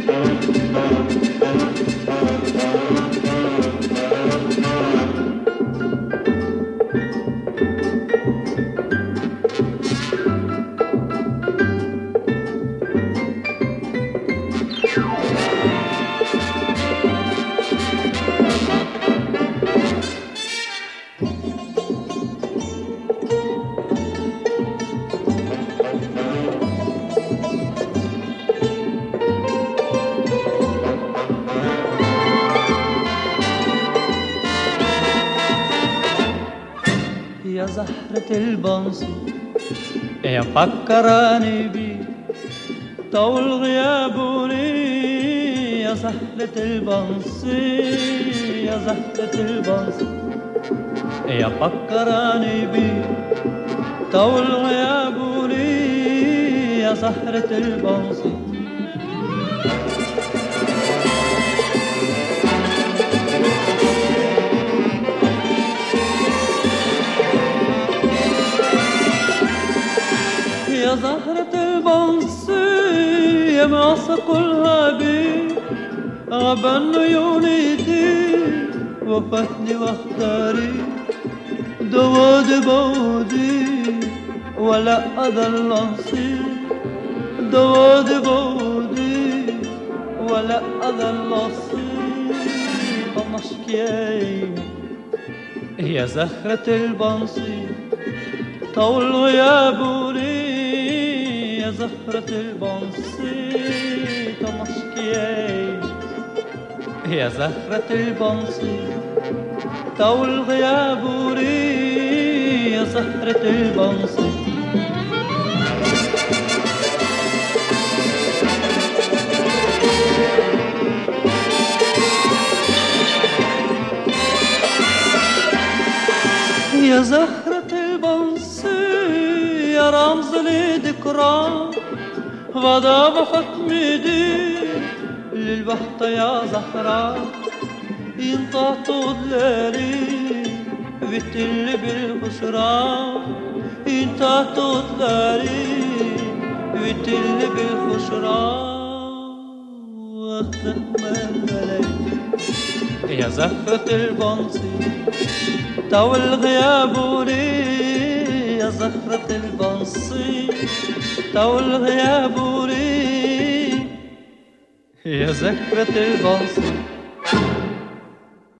يا زهرة البنصي يا فكراني بي طول غيابوني. يا زهرة البنصي يا زهرة البنصي يا فكراني بي طول غيابوني. يا زهرة البنصي يا زهرة البنصي يا معصق الهابي غبن عيونيتي وفتني واختاري دواد بودي ولا أذل أصير. دواد بودي ولا أذل أصير طمشكي يا زهرة البنصي طول غيابوني. يا زهرة البنصي طمشكي يا زهرة البنصي طول غيابوني. يا زهرة البنصي يا زهرة البنصي يا رمز لذكرى غدا بختمدي للبحط يا زهرة ينطاط ضلالي بتل بالبشرى. ينطاط ضلالي بتل بالبشرى واختم يا زهرة البنصي طول غيابوني. يا زهرة البنصي طول غيابوني. يا زهرة البنصي